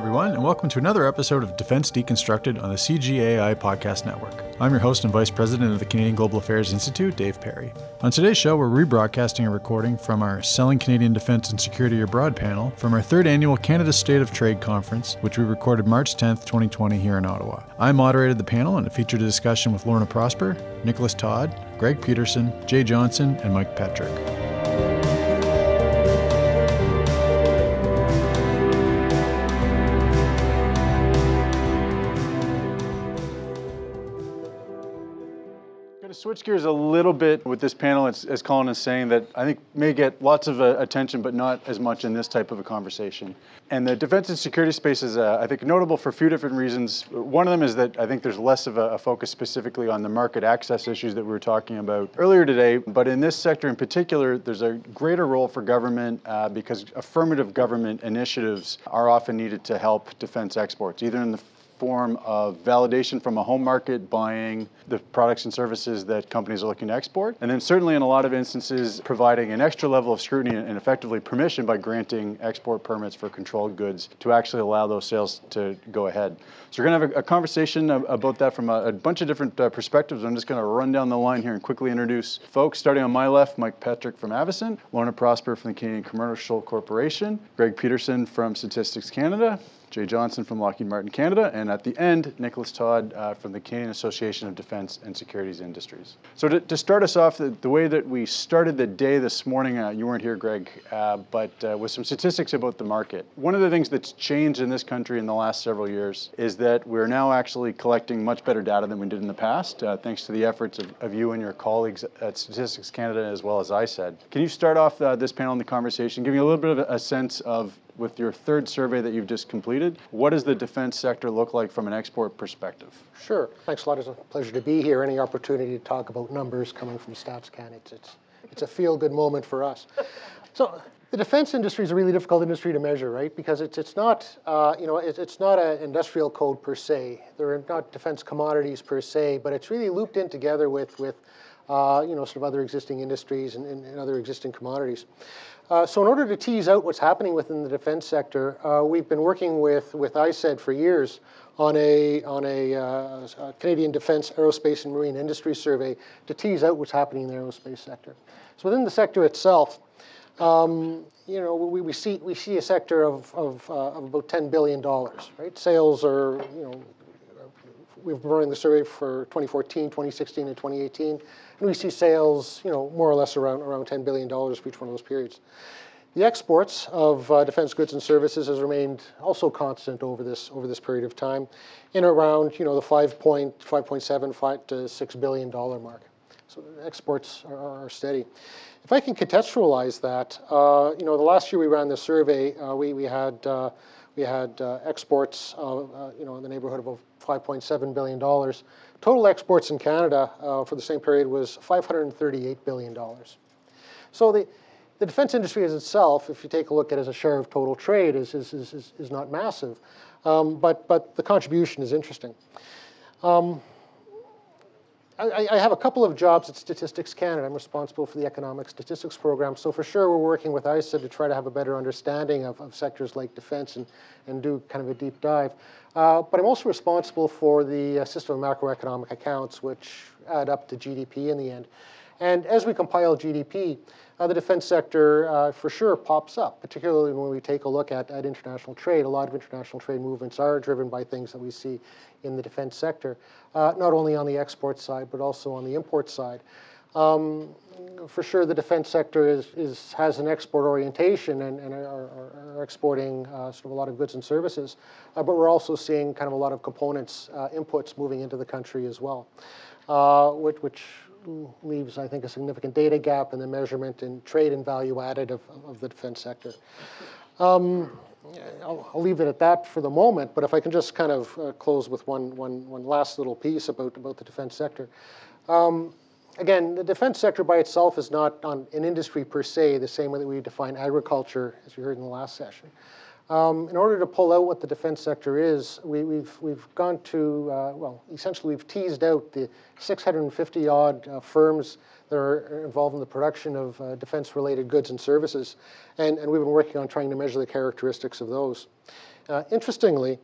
everyone, and welcome to another episode of Defense Deconstructed on the CGAI Podcast Network. I'm your host and Vice President of the Canadian Global Affairs Institute, Dave Perry. On today's show, we're rebroadcasting a recording from our Selling Canadian Defense and Security Abroad panel from our third annual Canada State of Trade Conference, which we recorded March 10th, 2020 here in Ottawa. I moderated the panel and it featured a discussion with Lorna Prosper, Nicholas Todd, Greg Peterson, Jay Johnson, and Mike Petrick. Switch gears a little bit with this panel, as Colin is saying, that I think may get lots of attention, but not as much in this type of a conversation. And the defense and security space is, I think, notable for a few different reasons. One of them is that I think there's less of a focus specifically on the market access issues that we were talking about earlier today. But in this sector in particular, there's a greater role for government because affirmative government initiatives are often needed to help defense exports, either in the form of validation from a home market buying the products and services that companies are looking to export. And then certainly in a lot of instances, providing an extra level of scrutiny and effectively permission by granting export permits for controlled goods to actually allow those sales to go ahead. So we're going to have a conversation about that from a bunch of different perspectives. I'm just going to run down the line here and quickly introduce folks. Starting on my left, Mike Petrick from Avison, Lorna Prosper from the Canadian Commercial Corporation, Greg Peterson from Statistics Canada, Jay Johnson from Lockheed Martin Canada, and at the end, Nicholas Todd from the Canadian Association of Defense and Securities Industries. So to start us off, the way that we started the day this morning, you weren't here, Greg, but with some statistics about the market. One of the things that's changed in this country in the last several years is that we're now actually collecting much better data than we did in the past, thanks to the efforts of you and your colleagues at Statistics Canada, as well as ISED. Can you start off this panel in the conversation, give me a little bit of a sense of, with your third survey that you've just completed, what does the defense sector look like from an export perspective? Sure. Thanks a lot. It's a pleasure to be here. Any opportunity to talk about numbers coming from StatsCan, it's a feel-good moment for us. So the defense industry is a really difficult industry to measure, right? Because it's not it's not an industrial code per se. They're not defense commodities per se, but it's really looped in together with sort of other existing industries and other existing commodities. So in order to tease out what's happening within the defense sector, we've been working with ISED for years on a Canadian Defense Aerospace and Marine Industry Survey to tease out what's happening in the aerospace sector. So within the sector itself, we see a sector of about $10 billion, right? Sales are, we've been running the survey for 2014, 2016, and 2018, and we see sales, more or less around $10 billion for each one of those periods. The exports of defense goods and services has remained also constant over this period of time, in around the $5.7 to $6 billion mark. So the exports are steady. If I can contextualize that, the last year we ran the survey, we had exports, in the neighborhood of $5.7 billion. Total exports in Canada for the same period was $538 billion. So the defense industry as itself, if you take a look at it as a share of total trade, is not massive, but the contribution is interesting. I have a couple of jobs at Statistics Canada. I'm responsible for the economic statistics program. So for sure, we're working with ISED to try to have a better understanding of sectors like defense and do kind of a deep dive. But I'm also responsible for the system of macroeconomic accounts, which add up to GDP in the end. And as we compile GDP, the defense sector for sure pops up, particularly when we take a look at international trade. A lot of international trade movements are driven by things that we see in the defense sector, not only on the export side, but also on the import side. For sure, the defense sector has an export orientation and are exporting sort of a lot of goods and services, but we're also seeing kind of a lot of components, inputs moving into the country as well, which leaves, I think, a significant data gap in the measurement and trade and value added of the defense sector. I'll leave it at that for the moment, but if I can just kind of close with one last little piece about the defense sector. Again, the defense sector by itself is not an industry per se, the same way that we define agriculture, as you heard in the last session. In order to pull out what the defense sector is, we've gone to, essentially we've teased out the 650-odd firms that are involved in the production of defense-related goods and services, and we've been working on trying to measure the characteristics of those. Interestingly,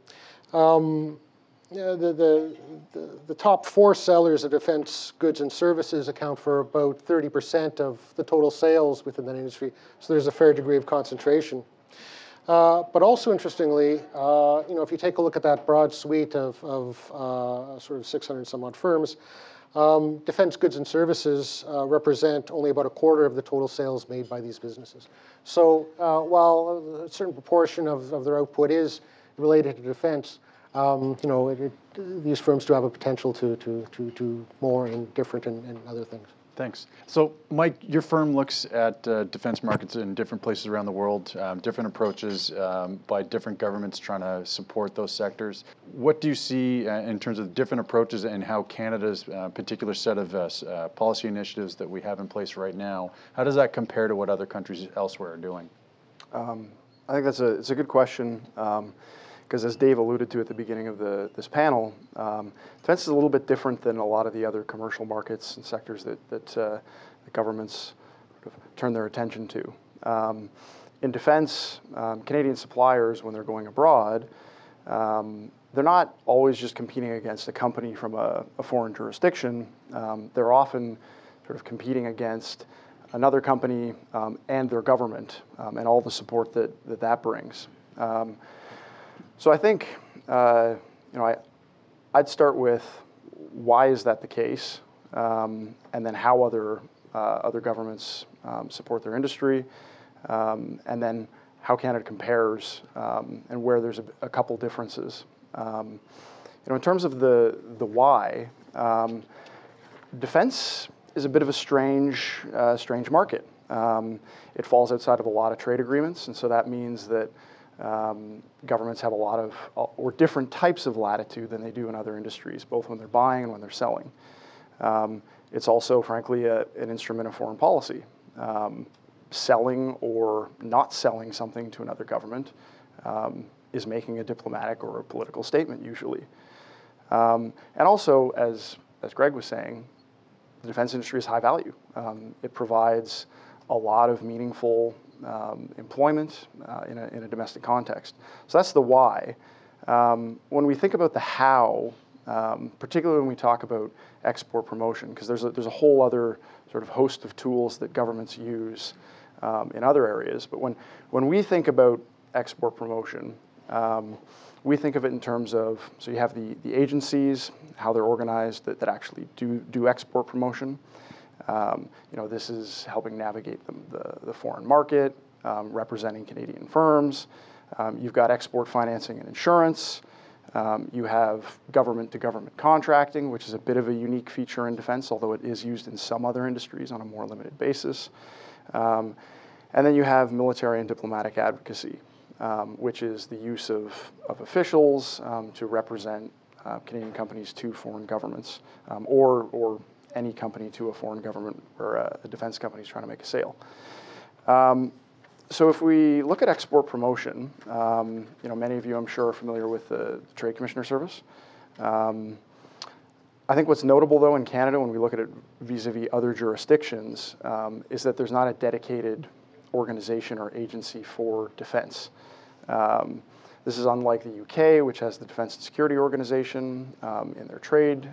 the top 4 sellers of defense goods and services account for about 30% of the total sales within that industry, so there's a fair degree of concentration. But also interestingly, if you take a look at that broad suite of sort of 600 some odd firms, defense goods and services represent only about a quarter of the total sales made by these businesses. So while a certain proportion of their output is related to defense, these firms do have a potential to do more and different and other things. Thanks. So, Mike, your firm looks at defense markets in different places around the world, different approaches by different governments trying to support those sectors. What do you see in terms of different approaches and how Canada's particular set of policy initiatives that we have in place right now, how does that compare to what other countries elsewhere are doing? I think it's a good question. Because as Dave alluded to at the beginning of this panel, defense is a little bit different than a lot of the other commercial markets and sectors that the governments sort of turn their attention to. In defense, Canadian suppliers, when they're going abroad, they're not always just competing against a company from a foreign jurisdiction. They're often sort of competing against another company and their government and all the support that brings. So I think, I'd start with why is that the case, and then how other governments support their industry, and then how Canada compares, and where there's a couple differences. In terms of the why, defense is a bit of a strange market. It falls outside of a lot of trade agreements, and so that means that governments have a lot of, or different types of latitude than they do in other industries, both when they're buying and when they're selling. It's also, frankly, an instrument of foreign policy. Selling or not selling something to another government is making a diplomatic or a political statement, usually. And also, as Greg was saying, the defense industry is high value. It provides a lot of meaningful employment in a domestic context. So that's the why. When we think about the how, particularly when we talk about export promotion, because there's a whole other sort of host of tools that governments use in other areas. But when we think about export promotion, we think of it in terms of, so you have the agencies, how they're organized that actually do export promotion. This is helping navigate the foreign market, representing Canadian firms. You've got export financing and insurance. You have government-to-government contracting, which is a bit of a unique feature in defense, although it is used in some other industries on a more limited basis. And then you have military and diplomatic advocacy, which is the use of officials to represent Canadian companies to foreign governments, or any company to a foreign government or a defense company is trying to make a sale. So if we look at export promotion, many of you, I'm sure, are familiar with the Trade Commissioner Service. I think what's notable, though, in Canada, when we look at it vis-a-vis other jurisdictions, is that there's not a dedicated organization or agency for defense. This is unlike the UK, which has the Defense and Security Organization in their trade.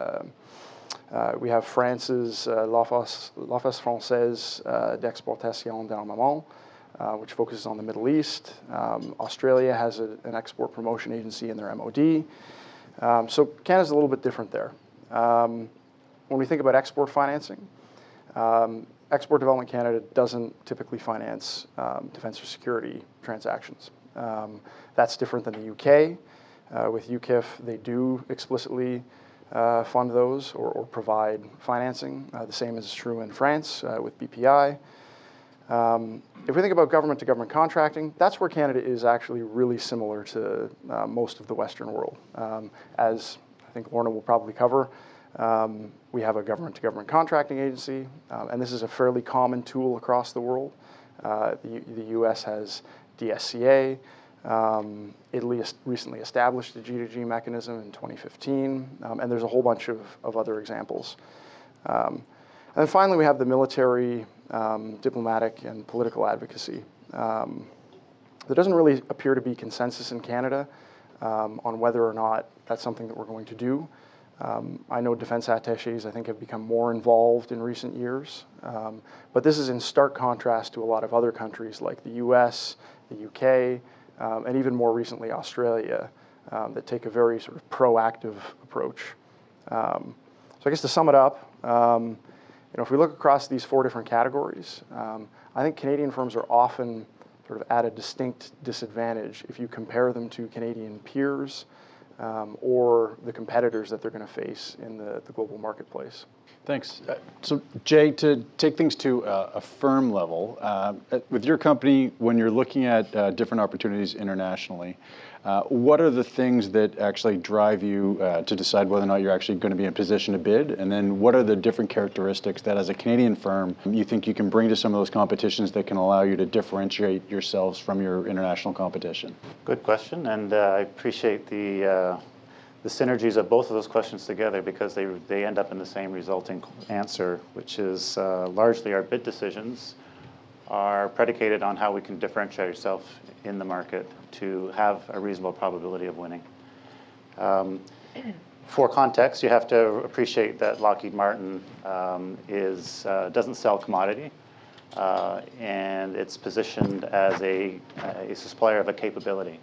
We have France's l'Office Française d'Exportation d'Armement, which focuses on the Middle East. Australia has an export promotion agency in their MOD. So Canada's a little bit different there. When we think about export financing, Export Development Canada doesn't typically finance defense or security transactions. That's different than the UK. With UKIF, they do explicitly fund those or provide financing. The same is true in France with BPI. If we think about government-to-government contracting, that's where Canada is actually really similar to most of the Western world. As I think Lorna will probably cover, we have a government-to-government contracting agency, and this is a fairly common tool across the world. The US has DSCA. Italy recently established the G2G mechanism in 2015, and there's a whole bunch of other examples. And then finally, we have the military, diplomatic, and political advocacy. There doesn't really appear to be consensus in Canada on whether or not that's something that we're going to do. I know defense attachés, I think, have become more involved in recent years. But this is in stark contrast to a lot of other countries like the US, the UK, and even more recently Australia, that take a very sort of proactive approach. So I guess to sum it up, if we look across these 4 different categories, I think Canadian firms are often sort of at a distinct disadvantage if you compare them to Canadian peers or the competitors that they're going to face in the global marketplace. Thanks. So Jay, to take things to a firm level, with your company, when you're looking at different opportunities internationally, what are the things that actually drive you to decide whether or not you're actually going to be in position to bid? And then what are the different characteristics that as a Canadian firm you think you can bring to some of those competitions that can allow you to differentiate yourselves from your international competition? Good question, and I appreciate the synergies of both of those questions together, because they end up in the same resulting answer, which is largely our bid decisions are predicated on how we can differentiate ourselves in the market to have a reasonable probability of winning. For context, you have to appreciate that Lockheed Martin doesn't sell commodity, and it's positioned as a supplier of a capability.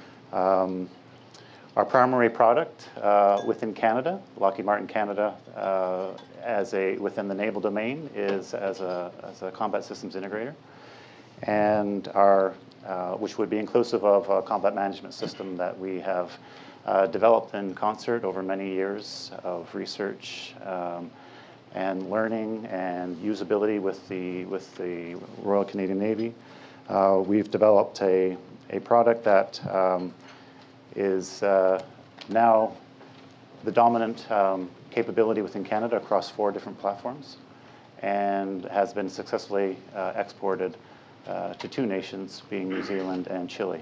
Our primary product within Canada, Lockheed Martin Canada, within the naval domain, is as a combat systems integrator, and which would be inclusive of a combat management system that we have developed in concert over many years of research and learning and usability with the Royal Canadian Navy. We've developed a product that is now the dominant capability within Canada across 4 different platforms, and has been successfully exported to 2 nations, being New Zealand and Chile.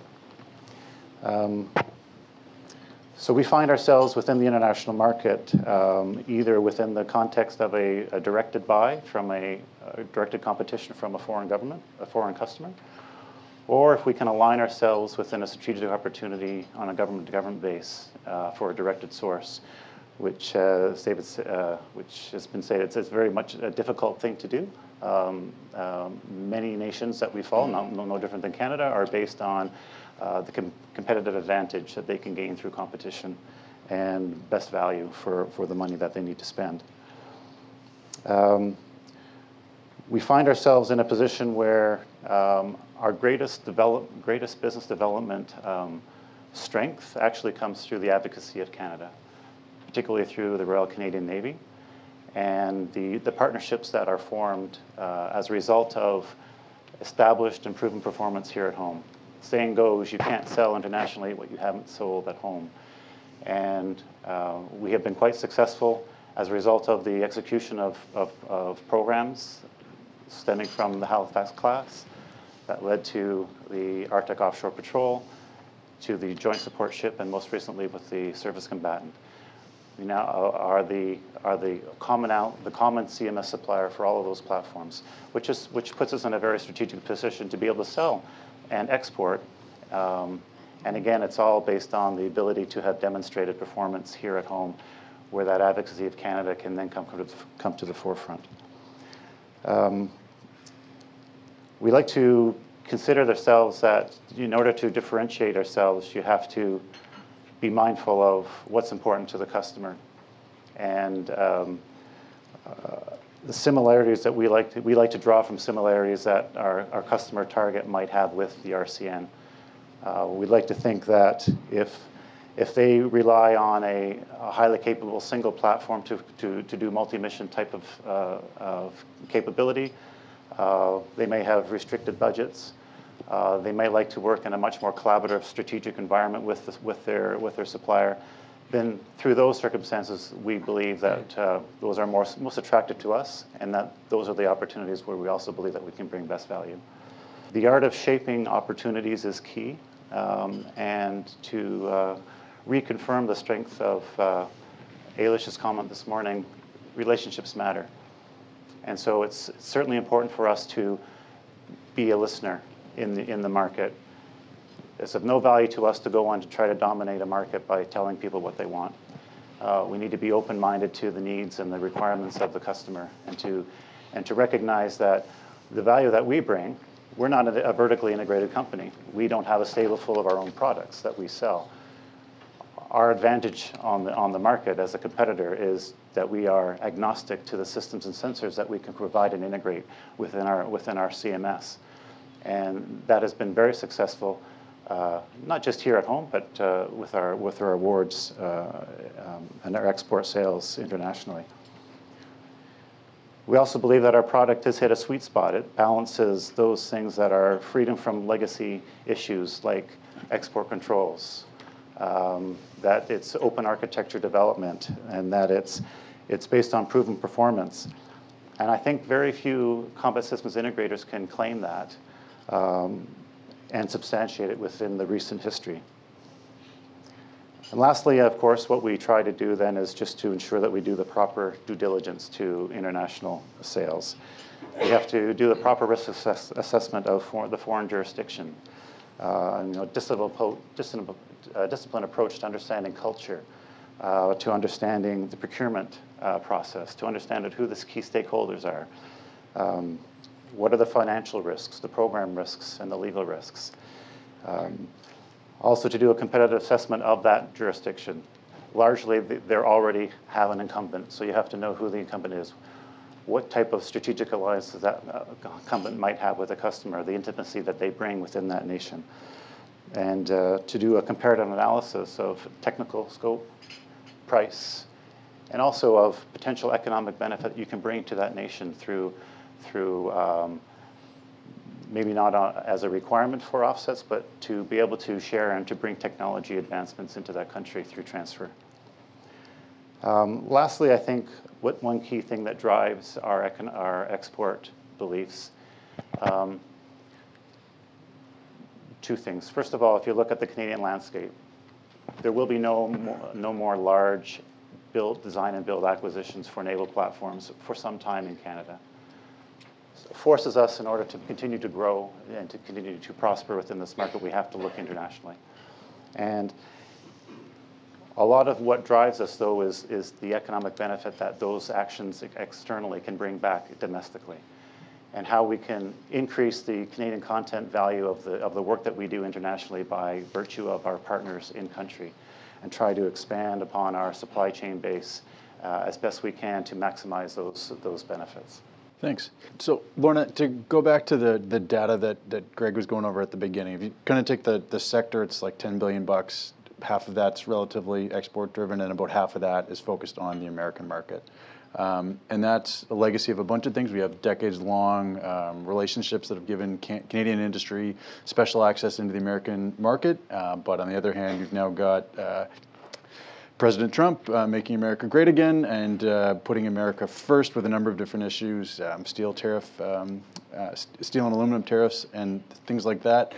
So we find ourselves within the international market, either within the context of a directed buy from a directed competition from a foreign government, a foreign customer, or if we can align ourselves within a strategic opportunity on a government-to-government base for a directed source, which has been stated, it's very much a difficult thing to do. Many nations that we follow, no different than Canada, are based on the competitive advantage that they can gain through competition and best value for the money that they need to spend. We find ourselves in a position where our greatest business development strength actually comes through the advocacy of Canada, particularly through the Royal Canadian Navy, and the partnerships that are formed as a result of established and proven performance here at home. Saying goes, you can't sell internationally what you haven't sold at home. And we have been quite successful as a result of the execution of programs stemming from the Halifax class that led to the Arctic Offshore Patrol, to the Joint Support Ship, and most recently with the Surface Combatant. We now are the common CMS supplier for all of those platforms, which puts us in a very strategic position to be able to sell and export. And again, it's all based on the ability to have demonstrated performance here at home, where that advocacy of Canada can then come to the forefront. We like to consider ourselves that in order to differentiate ourselves, you have to be mindful of what's important to the customer, and the similarities that we like to draw from similarities that our customer target might have with the RCN. We'd like to think that if they rely on a highly capable single platform to do multi-mission type of capability, they may have restricted budgets. They may like to work in a much more collaborative, strategic environment with their supplier. Then, through those circumstances, we believe that those are most attractive to us, and that those are the opportunities where we also believe that we can bring best value. The art of shaping opportunities is key, and to reconfirm the strength of Ailish's comment this morning, relationships matter. And so it's certainly important for us to be a listener in the market, It's of no value to us to go on to try to dominate a market by telling people what they want. We need to be open-minded to the needs and the requirements of the customer, and to recognize that the value that we bring, we're not a vertically integrated company. We don't have a stable full of our own products that we sell. Our advantage on the market as a competitor is that we are agnostic to the systems and sensors that we can provide and integrate within our CMS. And that has been very successful, not just here at home, but with our awards and our export sales internationally. We also believe that our product has hit a sweet spot. It balances those things that are freedom from legacy issues like export controls, that it's open architecture development, and that it's based on proven performance. And I think very few combat systems integrators can claim that and substantiate it within the recent history. And lastly, of course, what we try to do then is just to ensure that we do the proper due diligence to international sales. We have to do the proper risk assessment of the foreign jurisdiction, disciplined approach to understanding culture, to understanding the procurement process, to understand who the key stakeholders are, what are the financial risks, the program risks, and the legal risks. Also to do a competitive assessment of that jurisdiction. Largely, they already have an incumbent, so you have to know who the incumbent is, what type of strategic alliances that incumbent might have with a customer, the intimacy that they bring within that nation, and to do a comparative analysis of technical scope, price, and also of potential economic benefit you can bring to that nation through maybe not as a requirement for offsets, but to be able to share and to bring technology advancements into that country through transfer. Lastly, I think one key thing that drives our export beliefs, two things. First of all, if you look at the Canadian landscape, there will be no more large design and build acquisitions for naval platforms for some time in Canada. So it forces us, in order to continue to grow and to continue to prosper within this market, we have to look internationally. And a lot of what drives us, though, is the economic benefit that those actions externally can bring back domestically, and how we can increase the Canadian content value of the work that we do internationally by virtue of our partners in country, and try to expand upon our supply chain base as best we can to maximize those benefits. Thanks. So, Lorna, to go back to the data that Greg was going over at the beginning, if you kind of take the sector, it's like $10 billion. Half of that's relatively export driven, and about half of that is focused on the American market. And that's a legacy of a bunch of things. We have decades-long relationships that have given Canadian industry special access into the American market. But on the other hand, you've now got President Trump making America great again and putting America first with a number of different issues, steel and aluminum tariffs and things like that.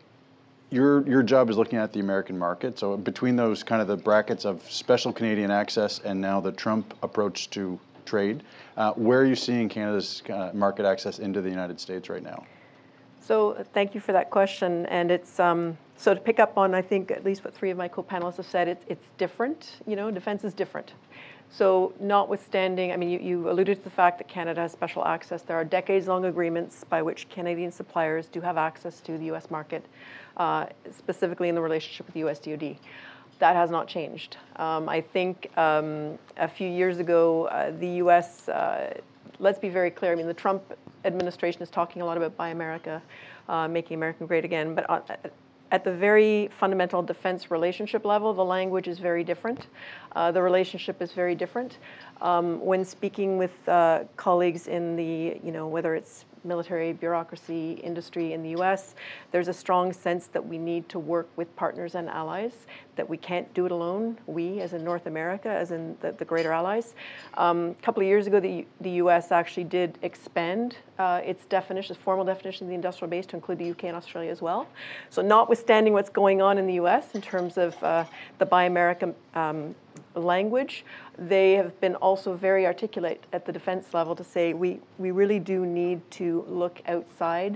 Your job is looking at the American market. So between those kind of the brackets of special Canadian access and now the Trump approach to trade, where are you seeing Canada's market access into the United States right now? So thank you for that question. And it's so to pick up on, I think, at least what three of my co-panelists have said, it's different. You know, defense is different. So notwithstanding, I mean, you alluded to the fact that Canada has special access. There are decades-long agreements by which Canadian suppliers do have access to the U.S. market, specifically in the relationship with the U.S. DoD. That has not changed. I think a few years ago, the U.S., let's be very clear, I mean, the Trump administration is talking a lot about Buy America, making America great again, but at the very fundamental defense relationship level, the language is very different. The relationship is very different. When speaking with colleagues in the, whether it's military, bureaucracy, industry in the US, there's a strong sense that we need to work with partners and allies, that we can't do it alone, we as in North America, as in the greater allies. A couple of years ago, the US actually did expand its definition, its formal definition of the industrial base to include the UK and Australia as well. So notwithstanding what's going on in the US in terms of the Buy America language, they have been also very articulate at the defense level to say we really do need to look outside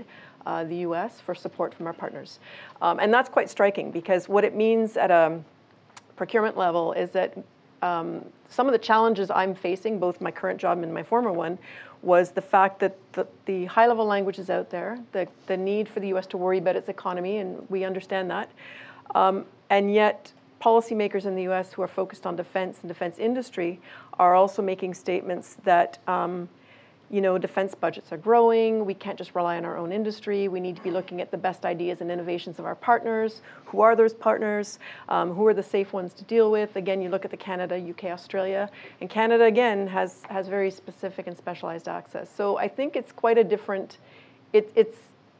the U.S. for support from our partners. And that's quite striking because what it means at a procurement level is that some of the challenges I'm facing, both my current job and my former one, was the fact that the high-level language is out there, the need for the U.S. to worry about its economy, and we understand that. And yet, policymakers in the U.S. who are focused on defense and defense industry are also making statements that defense budgets are growing. We can't just rely on our own industry. We need to be looking at the best ideas and innovations of our partners. Who are those partners? Who are the safe ones to deal with? Again, you look at the Canada, UK, Australia, and Canada again has very specific and specialized access. So I think it's quite a different. It's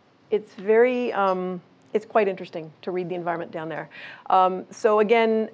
quite interesting to read the environment down there. So again.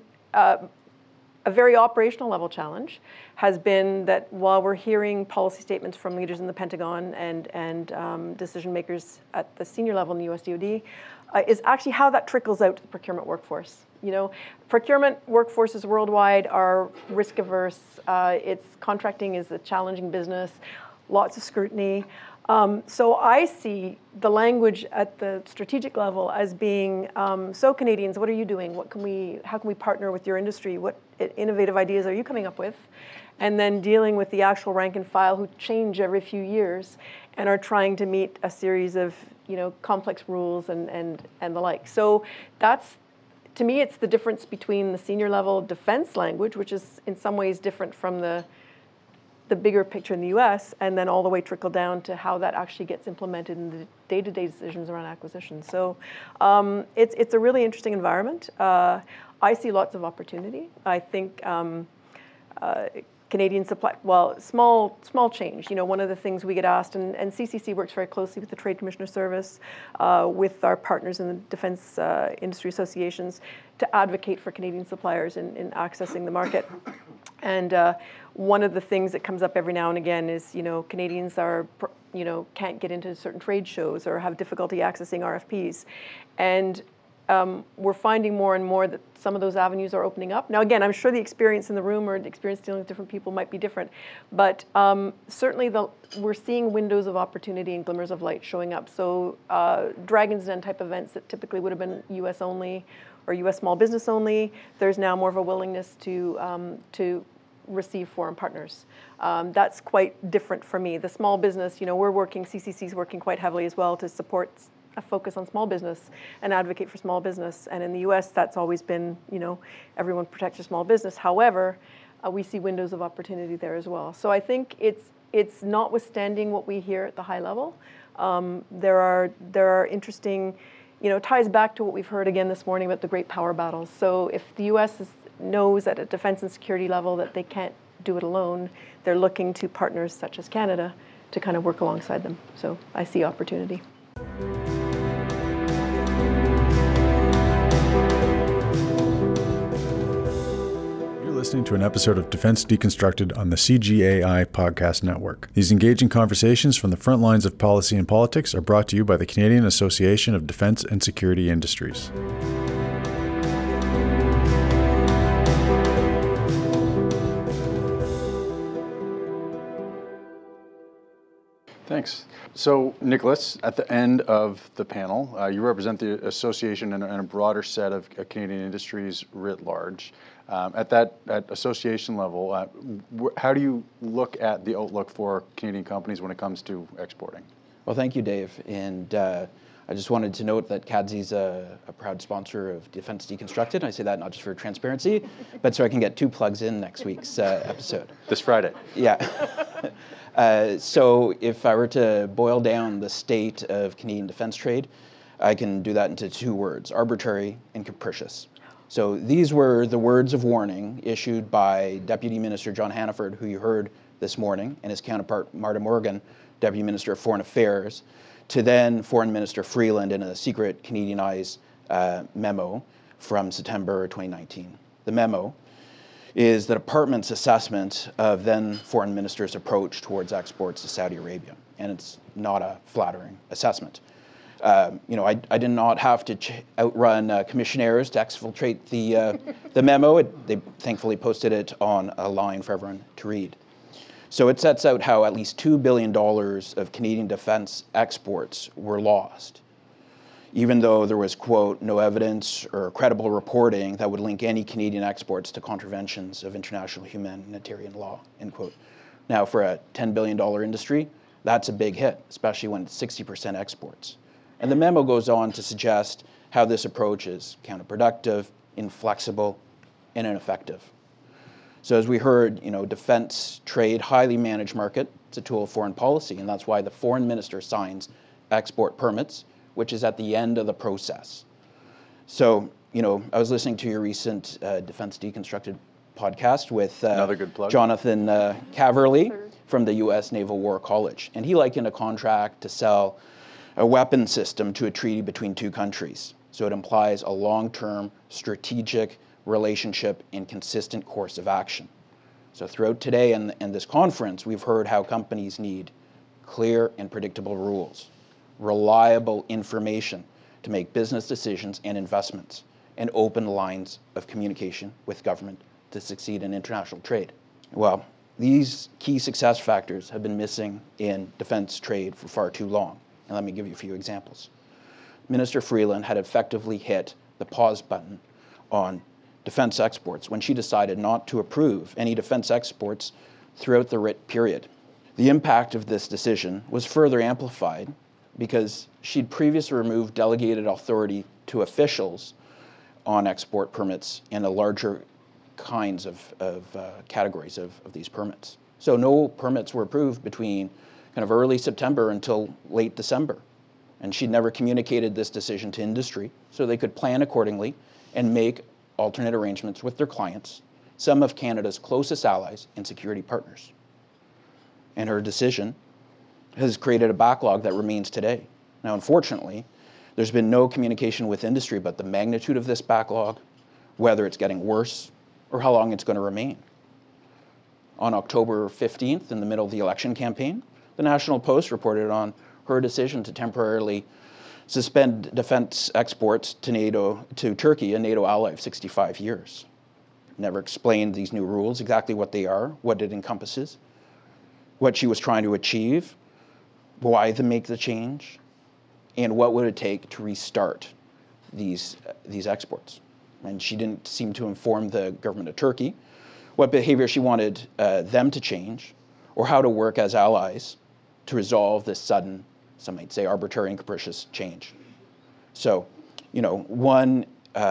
A very operational level challenge has been that while we're hearing policy statements from leaders in the Pentagon and decision makers at the senior level in the US DoD, is actually how that trickles out to the procurement workforce. Procurement workforces worldwide are risk averse. Contracting is a challenging business, lots of scrutiny. So I see the language at the strategic level as being, so Canadians, what are you doing? How can we partner with your industry? What innovative ideas are you coming up with? And then dealing with the actual rank and file who change every few years and are trying to meet a series of, complex rules and the like. So to me, it's the difference between the senior level defense language, which is in some ways different from the bigger picture in the US, and then all the way trickle down to how that actually gets implemented in the day-to-day decisions around acquisition. So it's a really interesting environment. I see lots of opportunity. I think Canadian supply, small change. One of the things we get asked, and CCC works very closely with the Trade Commissioner Service, with our partners in the defense industry associations to advocate for Canadian suppliers in accessing the market. And one of the things that comes up every now and again is, Canadians can't get into certain trade shows or have difficulty accessing RFPs. And we're finding more and more that some of those avenues are opening up. Now, again, I'm sure the experience in the room or the experience dealing with different people might be different, but certainly we're seeing windows of opportunity and glimmers of light showing up. So Dragon's Den type events that typically would have been US only or US small business only, there's now more of a willingness to receive foreign partners. That's quite different for me. The small business, CCC's working quite heavily as well to support a focus on small business and advocate for small business. And in the US, that's always been, everyone protects your small business. However, we see windows of opportunity there as well. So I think it's notwithstanding what we hear at the high level. There are interesting, ties back to what we've heard again this morning about the great power battles. So if the US knows at a defense and security level that they can't do it alone, they're looking to partners such as Canada to kind of work alongside them. So I see opportunity. Listening to an episode of Defense Deconstructed on the CGAI Podcast Network. These engaging conversations from the front lines of policy and politics are brought to you by the Canadian Association of Defense and Security Industries. Thanks. So, Nicholas, at the end of the panel, you represent the association and a broader set of Canadian industries writ large. At that association level, how do you look at the outlook for Canadian companies when it comes to exporting? Well, thank you, Dave. And I just wanted to note that CADSI's a proud sponsor of Defense Deconstructed. I say that not just for transparency, but so I can get 2 plugs in next week's episode. This Friday. Yeah. So if I were to boil down the state of Canadian defense trade, I can do that into 2 words: arbitrary and capricious. So these were the words of warning issued by Deputy Minister John Hannaford, who you heard this morning, and his counterpart Marta Morgan, Deputy Minister of Foreign Affairs, to then Foreign Minister Freeland in a secret Canadianized memo from September 2019. The memo is the department's assessment of then Foreign Minister's approach towards exports to Saudi Arabia, and it's not a flattering assessment. I did not have to outrun commissionaires to exfiltrate the memo. They thankfully posted it on a line for everyone to read. So it sets out how at least $2 billion of Canadian defense exports were lost, even though there was, quote, no evidence or credible reporting that would link any Canadian exports to contraventions of international humanitarian law, end quote. Now, for a $10 billion industry, that's a big hit, especially when it's 60% exports. And the memo goes on to suggest how this approach is counterproductive, inflexible, and ineffective. So as we heard, defense trade, highly managed market, it's a tool of foreign policy, and that's why the foreign minister signs export permits, which is at the end of the process. So, I was listening to your recent Defense Deconstructed podcast with Another good plug. Jonathan Caverly from the U.S. Naval War College, and he likened a contract to sell a weapon system to a treaty between two countries. So it implies a long-term strategic relationship and consistent course of action. So throughout today and this conference, we've heard how companies need clear and predictable rules, reliable information to make business decisions and investments, and open lines of communication with government to succeed in international trade. Well, these key success factors have been missing in defense trade for far too long. And let me give you a few examples. Minister Freeland had effectively hit the pause button on defense exports when she decided not to approve any defense exports throughout the writ period. The impact of this decision was further amplified because she'd previously removed delegated authority to officials on export permits in a larger kinds of categories of these permits. So no permits were approved between kind of early September until late December. And she'd never communicated this decision to industry so they could plan accordingly and make alternate arrangements with their clients, some of Canada's closest allies and security partners. And her decision has created a backlog that remains today. Now, unfortunately, there's been no communication with industry about the magnitude of this backlog, whether it's getting worse, or how long it's going to remain. On October 15th, in the middle of the election campaign, the National Post reported on her decision to temporarily suspend defense exports to Turkey, a NATO ally of 65 years. Never explained these new rules, exactly what they are, what it encompasses, what she was trying to achieve, why to make the change, and what would it take to restart these exports. And she didn't seem to inform the government of Turkey what behavior she wanted them to change, or how to work as allies to resolve this sudden, some might say arbitrary and capricious change. So, one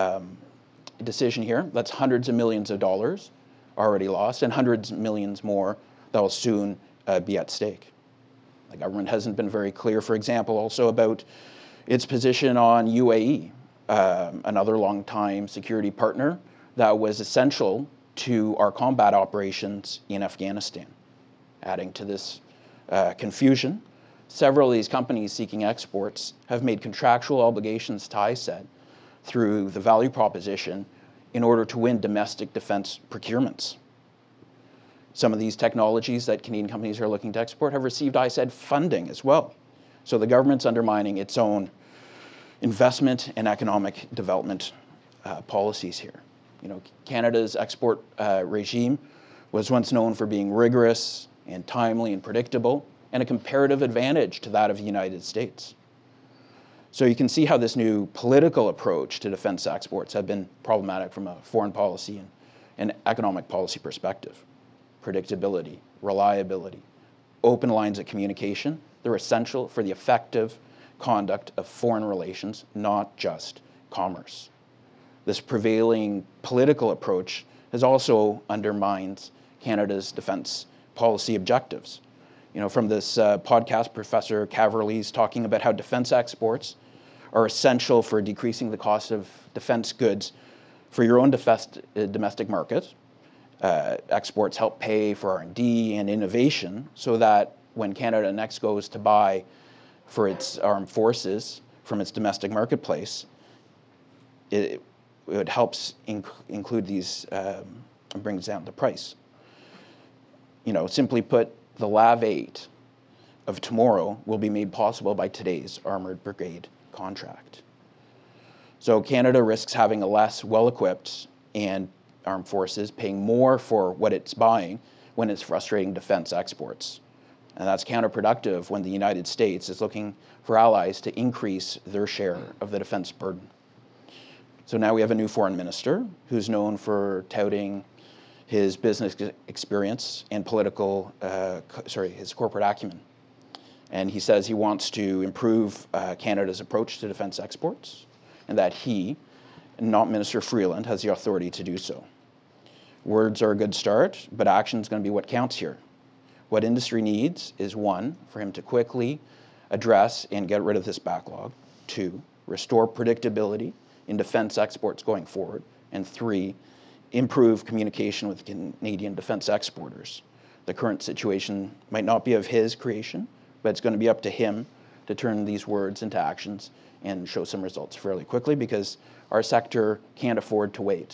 decision here, that's hundreds of millions of dollars already lost, and hundreds of millions more that will soon be at stake. The government hasn't been very clear, for example, also about its position on UAE, another long-time security partner that was essential to our combat operations in Afghanistan. Adding to this confusion, several of these companies seeking exports have made contractual obligations to ISED through the value proposition in order to win domestic defense procurements. Some of these technologies that Canadian companies are looking to export have received ISED funding as well. So the government's undermining its own investment and economic development policies here. Canada's export regime was once known for being rigorous and timely and predictable, and a comparative advantage to that of the United States. So you can see how this new political approach to defense exports have been problematic from a foreign policy and economic policy perspective. Predictability, reliability, open lines of communication, they're essential for the effective conduct of foreign relations, not just commerce. This prevailing political approach has also undermined Canada's defense policy objectives. From this podcast, Professor Caverly's talking about how defense exports are essential for decreasing the cost of defense goods for your own domestic market. Exports help pay for R&D and innovation so that when Canada next goes to buy for its armed forces from its domestic marketplace, it helps include these, brings down the price. Simply put, the LAV 8 of tomorrow will be made possible by today's Armoured Brigade contract. So Canada risks having a less well-equipped and armed forces paying more for what it's buying when it's frustrating defense exports. And that's counterproductive when the United States is looking for allies to increase their share of the defense burden. So now we have a new foreign minister who's known for touting his business experience and his corporate acumen. And he says he wants to improve Canada's approach to defense exports, and that he, not Minister Freeland, has the authority to do so. Words are a good start, but action is going to be what counts here. What industry needs is, 1, for him to quickly address and get rid of this backlog. 2, restore predictability in defense exports going forward. And 3, improve communication with Canadian defense exporters. The current situation might not be of his creation, but it's going to be up to him to turn these words into actions and show some results fairly quickly, because our sector can't afford to wait.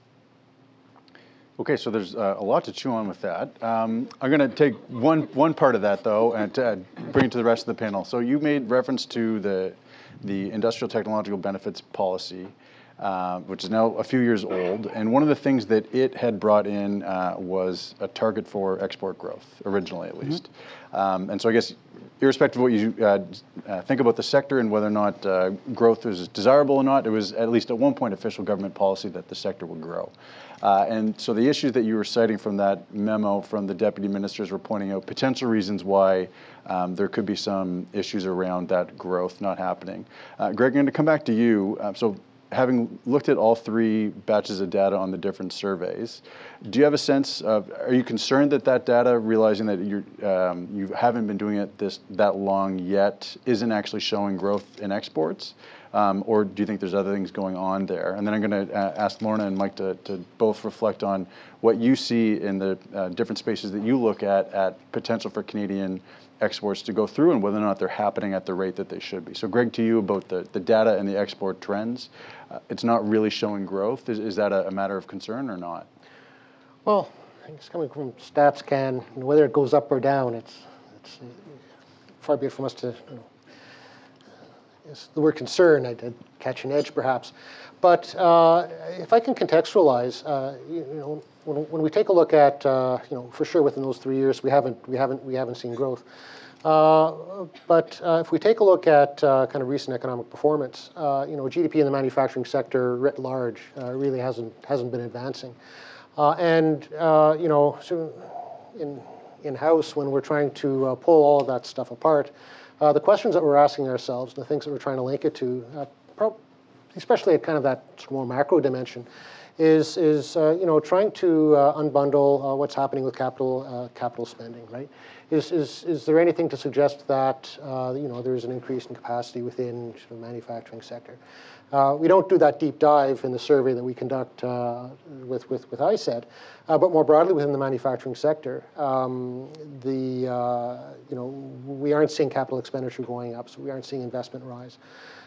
Okay, so there's a lot to chew on with that. I'm going to take one part of that, though, and bring it to the rest of the panel. So you made reference to the Industrial Technological Benefits Policy, which is now a few years old. And one of the things that it had brought in was a target for export growth, originally at least. And so I guess, irrespective of what you think about the sector and whether or not growth is desirable or not, it was at least at one point official government policy that the sector would grow. And so the issues that you were citing from that memo from the deputy ministers were pointing out potential reasons why there could be some issues around that growth not happening. Greg, I'm going to come back to you. So having looked at all 3 batches of data on the different surveys, do you have a sense of, are you concerned that that data, realizing that you haven't been doing it that long yet, isn't actually showing growth in exports? Or do you think there's other things going on there? And then I'm going to ask Lorna and Mike to both reflect on what you see in the different spaces that you look at potential for Canadian exports to go through and whether or not they're happening at the rate that they should be. So Greg, to you about the data and the export trends, it's not really showing growth. Is that a matter of concern or not? Well, I think it's coming from StatsCan, whether it goes up or down, it's far be it from us to, the word concern, I'd catch an edge perhaps. But if I can contextualize, when we take a look at, for sure within those 3 years, we haven't seen growth. But if we take a look at kind of recent economic performance, GDP in the manufacturing sector writ large really hasn't been advancing. So in-house, when we're trying to pull all of that stuff apart, the questions that we're asking ourselves, the things that we're trying to link it to, especially at kind of that more macro dimension, is trying to unbundle what's happening with capital spending, right? Is there anything to suggest that there's an increase in capacity within the manufacturing sector? We don't do that deep dive in the survey that we conduct with ISED, but more broadly within the manufacturing sector, we aren't seeing capital expenditure going up, so we aren't seeing investment rise.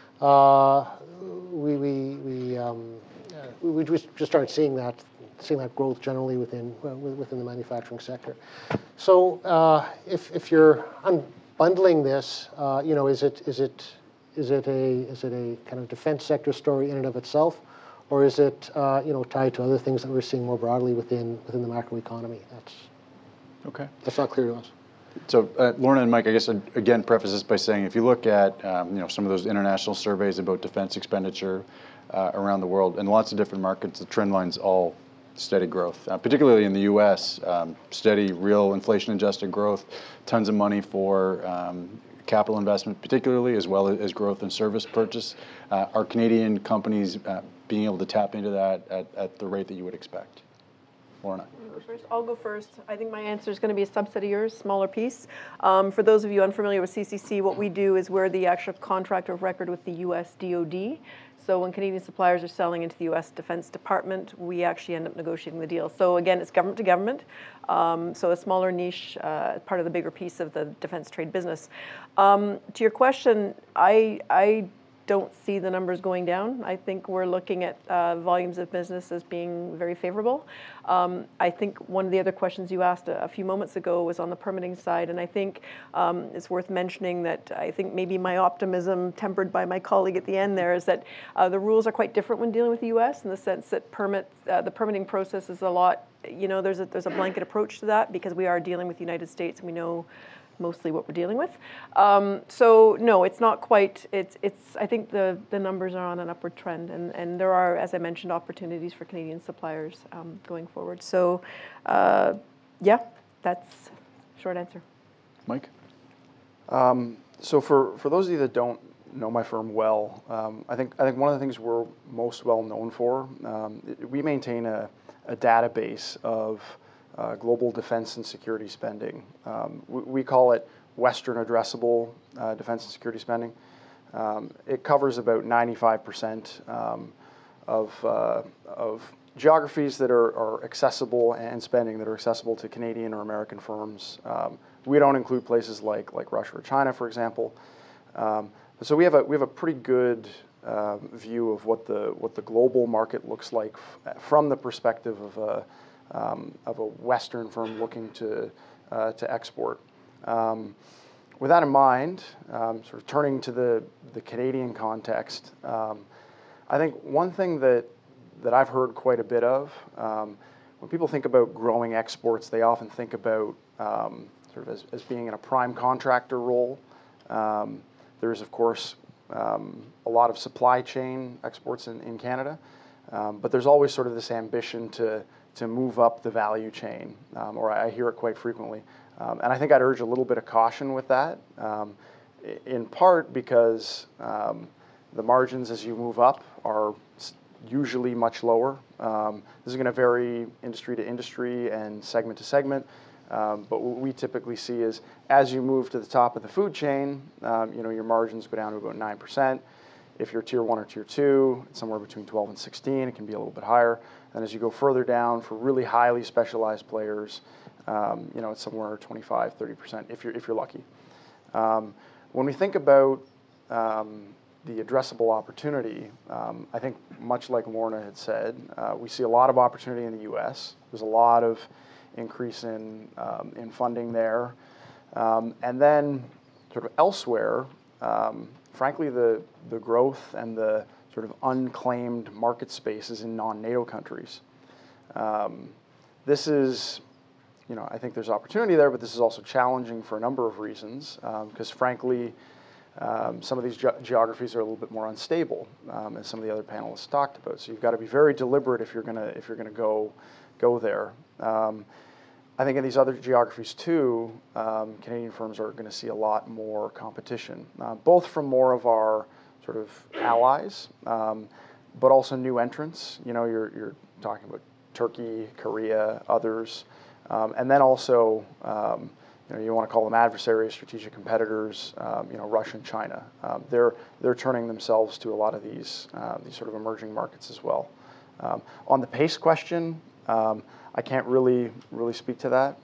We just aren't seeing that growth generally within the manufacturing sector. So if you're unbundling this, is it a kind of defense sector story in and of itself, or is it tied to other things that we're seeing more broadly within the macroeconomy? That's not clear to us. So Lorna and Mike, I guess I'd again preface this by saying, if you look at some of those international surveys about defense expenditure around the world, in lots of different markets, the trend line's all steady growth, particularly in the U.S., steady, real inflation-adjusted growth, tons of money for capital investment, particularly, as well as growth in service purchase. Are Canadian companies being able to tap into that at the rate that you would expect? Lorna. I'll go first. I think my answer is going to be a subset of yours, smaller piece. For those of you unfamiliar with CCC, what we do is we're the actual contractor of record with the U.S. DoD. So when Canadian suppliers are selling into the U.S. Defense Department, we actually end up negotiating the deal. So again, it's government to government. So a smaller niche, part of the bigger piece of the defense trade business. To your question, I don't see the numbers going down. I think we're looking at volumes of business as being very favorable. I think one of the other questions you asked a few moments ago was on the permitting side, and I think it's worth mentioning that I think maybe my optimism, tempered by my colleague at the end there, is that the rules are quite different when dealing with the U.S. in the sense that the permitting process is a lot, there's a blanket approach to that because we are dealing with the United States and we know mostly what we're dealing with. So no, it's not quite, I think the numbers are on an upward trend, and there are, as I mentioned, opportunities for Canadian suppliers going forward. So yeah, that's short answer. Mike? So for those of you that don't know my firm well, I think one of the things we're most well known for, we maintain a database of global defense and security spending. We call it Western addressable defense and security spending. It covers about 95% of geographies that are accessible and spending that are accessible to Canadian or American firms. We don't include places like Russia or China, for example. So we have a pretty good view of what the global market looks like from the perspective of a Western firm looking to export. With that in mind, sort of turning to the Canadian context, I think one thing that I've heard quite a bit of, when people think about growing exports, they often think about sort of as being in a prime contractor role. There's, of course, a lot of supply chain exports in Canada, but there's always sort of this ambition to move up the value chain, or I hear it quite frequently. And I think I'd urge a little bit of caution with that, in part because the margins as you move up are usually much lower. This is going to vary industry to industry and segment to segment, but what we typically see is as you move to the top of the food chain, your margins go down to about 9%. If you're tier 1 or tier 2, it's somewhere between 12 and 16. It can be a little bit higher. And as you go further down for really highly specialized players, it's somewhere 25, 30% if you're lucky. When we think about the addressable opportunity, I think much like Lorna had said, we see a lot of opportunity in the U.S. There's a lot of increase in funding there. And then sort of elsewhere, frankly, the growth and the sort of unclaimed market spaces in non-NATO countries. This is, I think there's opportunity there, but this is also challenging for a number of reasons, because frankly, some of these geographies are a little bit more unstable, as some of the other panelists talked about. So you've got to be very deliberate if you're gonna go there. I think in these other geographies too, Canadian firms are going to see a lot more competition, both from more of our sort of allies, but also new entrants. You're talking about Turkey, Korea, others, and then also you want to call them adversaries, strategic competitors. Russia and China. They're turning themselves to a lot of these sort of emerging markets as well. On the pace question, I can't really speak to that.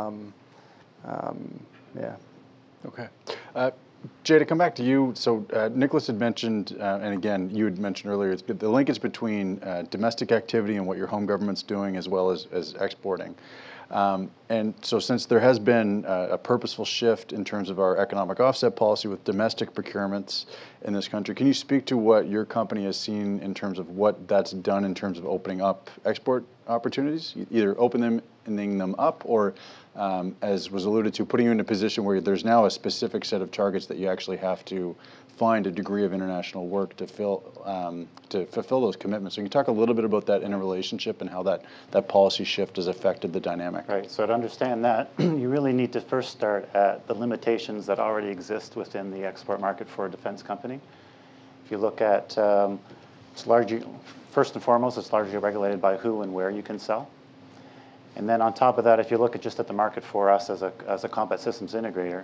Yeah. Okay. Jay, to come back to you, so Nicholas had mentioned, and again, you had mentioned earlier, it's the linkage between domestic activity and what your home government's doing as well as exporting. And so since there has been a purposeful shift in terms of our economic offset policy with domestic procurements in this country, can you speak to what your company has seen in terms of what that's done in terms of opening up export opportunities, either opening them up or, as was alluded to, putting you in a position where there's now a specific set of targets that you actually have to find a degree of international work to fulfill those commitments. So can you talk a little bit about that interrelationship and how that policy shift has affected the dynamic? Right, so to understand that, you really need to first start at the limitations that already exist within the export market for a defense company. If you look at, it's largely, first and foremost, it's largely regulated by who and where you can sell. And then on top of that, if you look at just at the market for us as a combat systems integrator,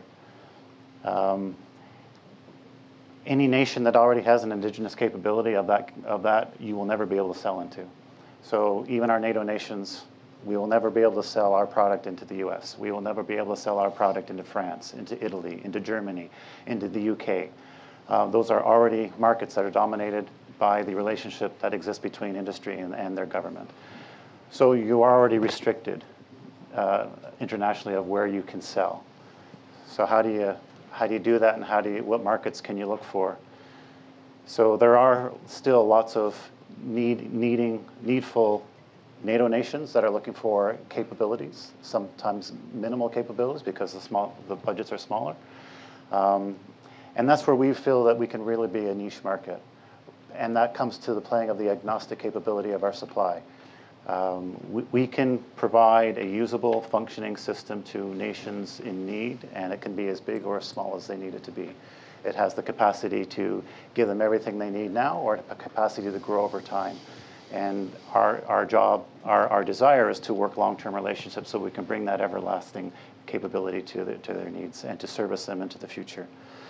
any nation that already has an indigenous capability of that, you will never be able to sell into. So even our NATO nations, we will never be able to sell our product into the US. We will never be able to sell our product into France, into Italy, into Germany, into the UK. Those are already markets that are dominated by the relationship that exists between industry and their government. So you are already restricted internationally of where you can sell. So how do you do that, and what markets can you look for? So there are still lots of needful NATO nations that are looking for capabilities, sometimes minimal capabilities because the budgets are smaller. And that's where we feel that we can really be a niche market. And that comes to the playing of the agnostic capability of our supply. We can provide a usable, functioning system to nations in need, and it can be as big or as small as they need it to be. It has the capacity to give them everything they need now, or a capacity to grow over time. And our desire is to work long-term relationships so we can bring that everlasting capability to their needs and to service them into the future.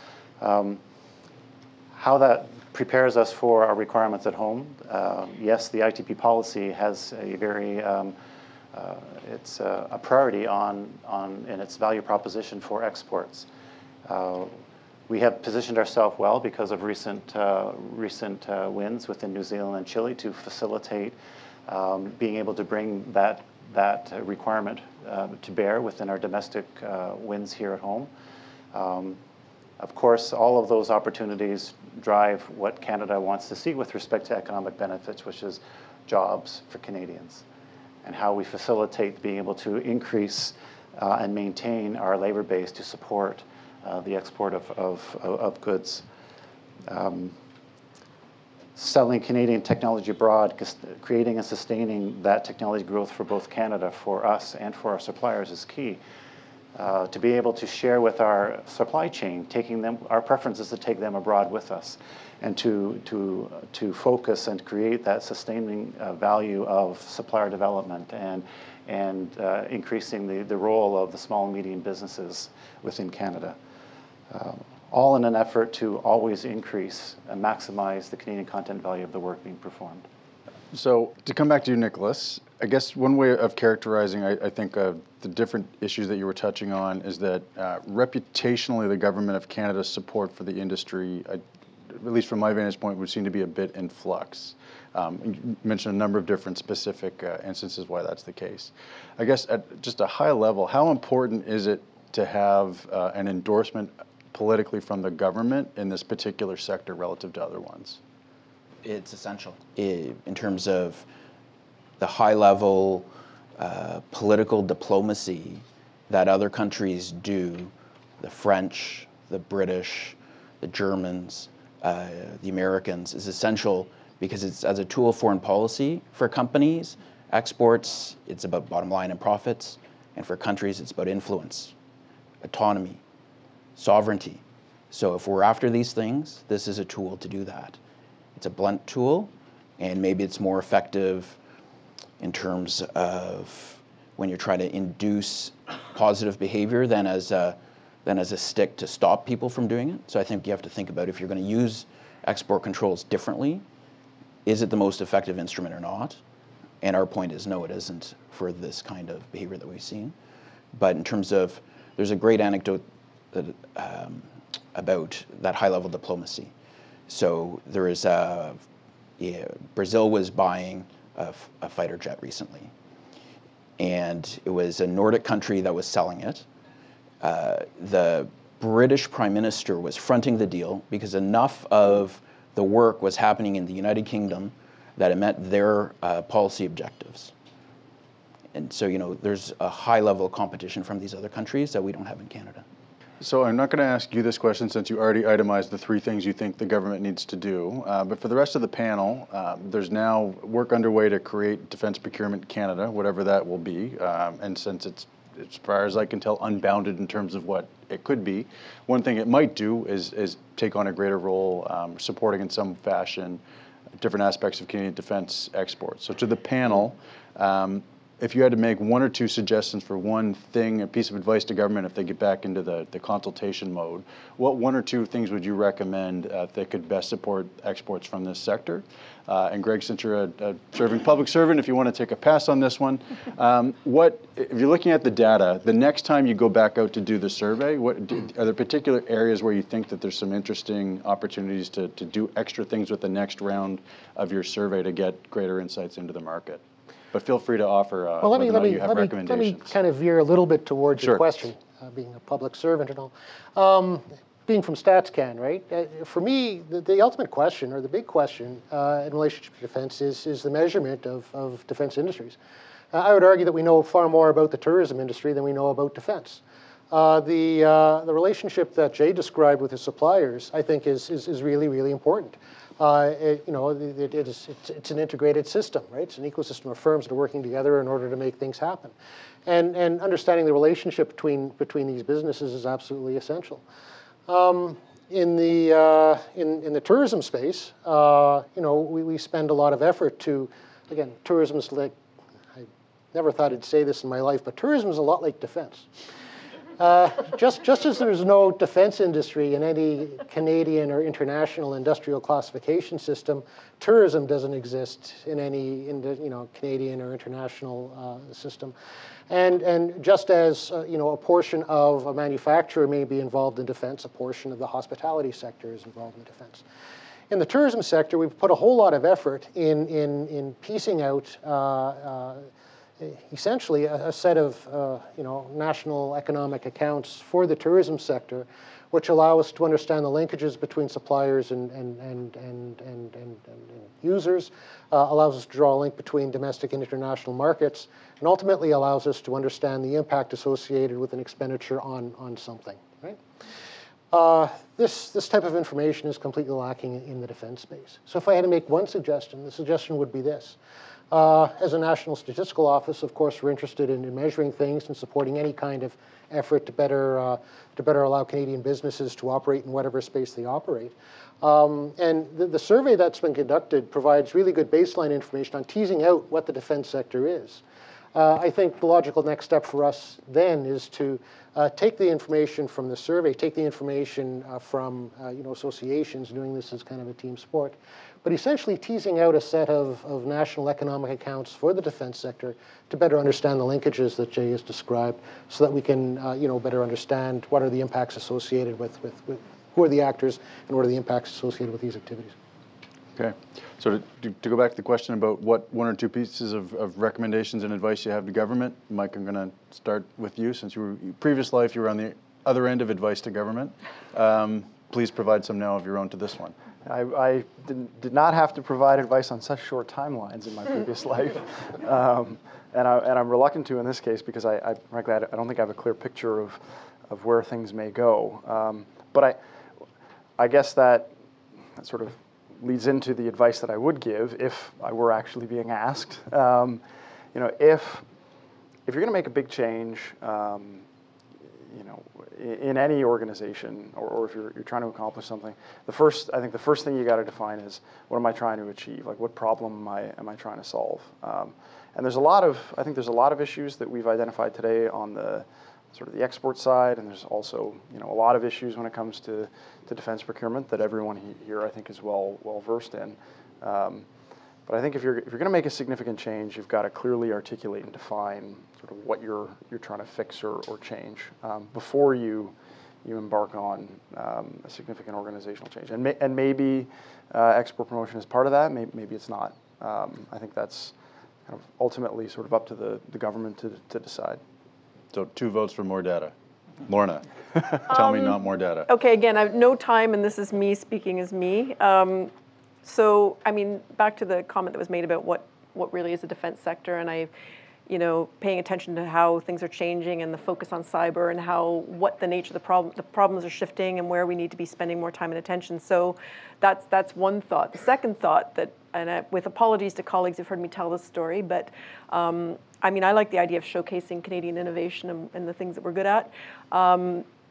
How that prepares us for our requirements at home. Yes, the ITP policy has a very, it's a priority in its value proposition for exports. We have positioned ourselves well because of recent wins within New Zealand and Chile to facilitate being able to bring that requirement to bear within our domestic wins here at home. Of course, all of those opportunities drive what Canada wants to see with respect to economic benefits, which is jobs for Canadians, and how we facilitate being able to increase and maintain our labor base to support the export of goods. Selling Canadian technology abroad, creating and sustaining that technology growth for both Canada, for us, and for our suppliers is key. To be able to share with our supply chain, our preference is to take them abroad with us, and to focus and create that sustaining value of supplier development and increasing the role of the small and medium businesses within Canada. All in an effort to always increase and maximize the Canadian content value of the work being performed. So to come back to you, Nicholas, I guess one way of characterizing, I think, the different issues that you were touching on is that reputationally the government of Canada's support for the industry, at least from my vantage point, would seem to be a bit in flux. You mentioned a number of different specific instances why that's the case. I guess at just a high level, how important is it to have an endorsement politically from the government in this particular sector relative to other ones? It's essential in terms of the high-level political diplomacy that other countries do, the French, the British, the Germans, the Americans, is essential because it's as a tool of foreign policy for companies. Exports, it's about bottom line and profits, and for countries, it's about influence, autonomy, sovereignty. So if we're after these things, this is a tool to do that. It's a blunt tool, and maybe it's more effective in terms of when you're trying to induce positive behavior than as a stick to stop people from doing it. So I think you have to think about if you're going to use export controls differently, is it the most effective instrument or not? And our point is no, it isn't for this kind of behavior that we've seen. But in terms of, there's a great anecdote that, about that high-level diplomacy. So there is Brazil was buying a fighter jet recently, and it was a Nordic country that was selling it. The British Prime Minister was fronting the deal because enough of the work was happening in the United Kingdom that it met their policy objectives. And so, there's a high level of competition from these other countries that we don't have in Canada. So I'm not going to ask you this question since you already itemized the 3 things you think the government needs to do. But for the rest of the panel, there's now work underway to create Defence Procurement Canada, whatever that will be. And since it's, as far as I can tell, unbounded in terms of what it could be, one thing it might do is take on a greater role supporting in some fashion different aspects of Canadian defence exports. So to the panel, if you had to make one or two suggestions for one thing, a piece of advice to government if they get back into the consultation mode, what one or two things would you recommend that could best support exports from this sector? And Greg, since you're a serving public servant, if you want to take a pass on this one, if you're looking at the data, the next time you go back out to do the survey, are there particular areas where you think that there's some interesting opportunities to do extra things with the next round of your survey to get greater insights into the market? But feel free to offer well, let me kind of veer a little bit towards your question, being a public servant and all. Being from StatsCan, right? For me, the ultimate question, or the big question in relationship to defense is the measurement of defense industries. I would argue that we know far more about the tourism industry than we know about defense. The relationship that Jay described with his suppliers, I think, is really, really important. It's an integrated system, right? It's an ecosystem of firms that are working together in order to make things happen, and understanding the relationship between these businesses is absolutely essential. In the tourism space, we spend a lot of effort to, again, tourism is like, I never thought I'd say this in my life, but tourism is a lot like defense. Just as there's no defense industry in any Canadian or international industrial classification system, tourism doesn't exist in any Canadian or international system. And just as a portion of a manufacturer may be involved in defense, a portion of the hospitality sector is involved in defense. In the tourism sector, we've put a whole lot of effort in piecing out essentially a set of national economic accounts for the tourism sector, which allow us to understand the linkages between suppliers and users, allows us to draw a link between domestic and international markets, and ultimately allows us to understand the impact associated with an expenditure on something. Right? This type of information is completely lacking in the defense space. So if I had to make one suggestion, the suggestion would be this. As a National Statistical Office, of course, we're interested in measuring things and supporting any kind of effort to better allow Canadian businesses to operate in whatever space they operate. And the survey that's been conducted provides really good baseline information on teasing out what the defense sector is. I think the logical next step for us then is to take the information from the survey, take the information from associations, doing this as kind of a team sport, but essentially teasing out a set of national economic accounts for the defense sector to better understand the linkages that Jay has described, so that we can better understand what are the impacts associated with who are the actors and what are the impacts associated with these activities. Okay, so to go back to the question about what one or two pieces of recommendations and advice you have to government, Mike, I'm going to start with you. Since previous life you were on the other end of advice to government. Please provide some now of your own to this one. I did not have to provide advice on such short timelines in my previous life, and I'm reluctant to in this case because frankly I don't think I have a clear picture of where things may go. But I guess that sort of leads into the advice that I would give if I were actually being asked. If you're going to make a big change, in any organization, or if you're trying to accomplish something, I think the first thing you got to define is, what am I trying to achieve? Like, what problem am I trying to solve? And there's a lot of issues that we've identified today on the sort of the export side, and there's also a lot of issues when it comes to defense procurement that everyone here I think is well versed in. But I think if you're going to make a significant change, you've got to clearly articulate and define sort of what you're trying to fix or change before you embark on a significant organizational change. And maybe export promotion is part of that. Maybe it's not. I think that's kind of ultimately sort of up to the government to decide. So 2 votes for more data. Lorna, tell me not more data. Okay, again, I have no time, and this is me speaking as me. So, I mean, back to the comment that was made about what really is the defense sector, and paying attention to how things are changing and the focus on cyber and what the nature of the problems are shifting and where we need to be spending more time and attention. So that's one thought. The second thought with apologies to colleagues who've heard me tell this story, but I like the idea of showcasing Canadian innovation and the things that we're good at.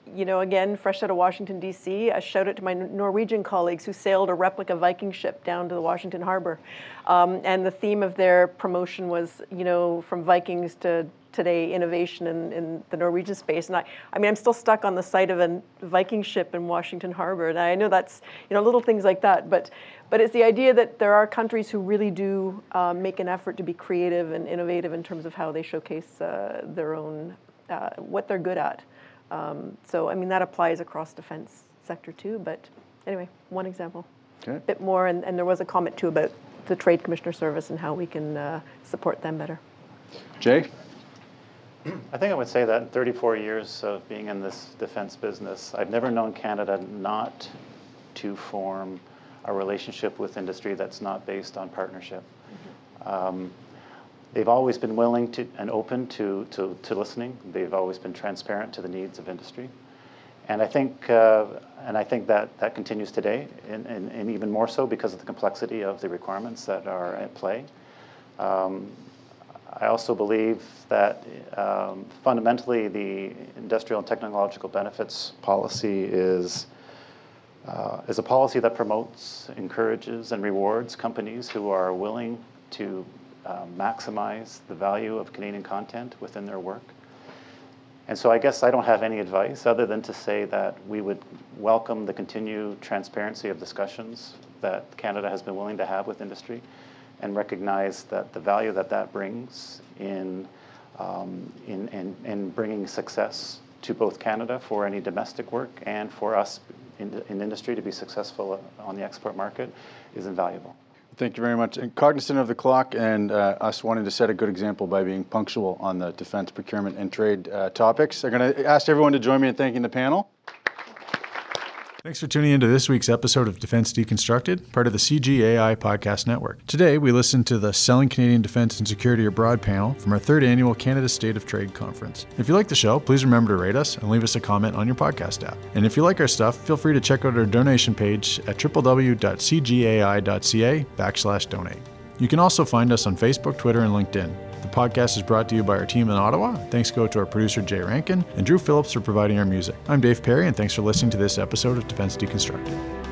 again, fresh out of Washington, D.C., a shout out to my Norwegian colleagues who sailed a replica Viking ship down to the Washington Harbor. And the theme of their promotion was, from Vikings to today, innovation in the Norwegian space. And I'm still stuck on the site of a Viking ship in Washington Harbor. And I know that's, little things like that. But it's the idea that there are countries who really do make an effort to be creative and innovative in terms of how they showcase their own, what they're good at. That applies across defense sector too, but anyway, one example. Okay. A bit more, and there was a comment too about the Trade Commissioner Service and how we can support them better. Jay? I think I would say that in 34 years of being in this defense business, I've never known Canada not to form a relationship with industry that's not based on partnership. Mm-hmm. They've always been willing to and open to listening. They've always been transparent to the needs of industry, and I think that continues today, and even more so because of the complexity of the requirements that are at play. I also believe that fundamentally the industrial and technological benefits policy is a policy that promotes, encourages, and rewards companies who are willing to maximize the value of Canadian content within their work. And so I guess I don't have any advice other than to say that we would welcome the continued transparency of discussions that Canada has been willing to have with industry, and recognize that the value that brings in bringing success to both Canada for any domestic work and for us in industry to be successful on the export market is invaluable. Thank you very much. And cognizant of the clock and us wanting to set a good example by being punctual on the defense procurement and trade topics, I'm going to ask everyone to join me in thanking the panel. Thanks for tuning into this week's episode of Defense Deconstructed, part of the CGAI Podcast Network. Today, we listened to the Selling Canadian Defense and Security Abroad panel from our 3rd annual Canada State of Trade Conference. If you like the show, please remember to rate us and leave us a comment on your podcast app. And if you like our stuff, feel free to check out our donation page at www.cgai.ca/donate. You can also find us on Facebook, Twitter, and LinkedIn. The podcast is brought to you by our team in Ottawa. Thanks go to our producer, Jay Rankin, and Drew Phillips for providing our music. I'm Dave Perry, and thanks for listening to this episode of Defense Deconstructed.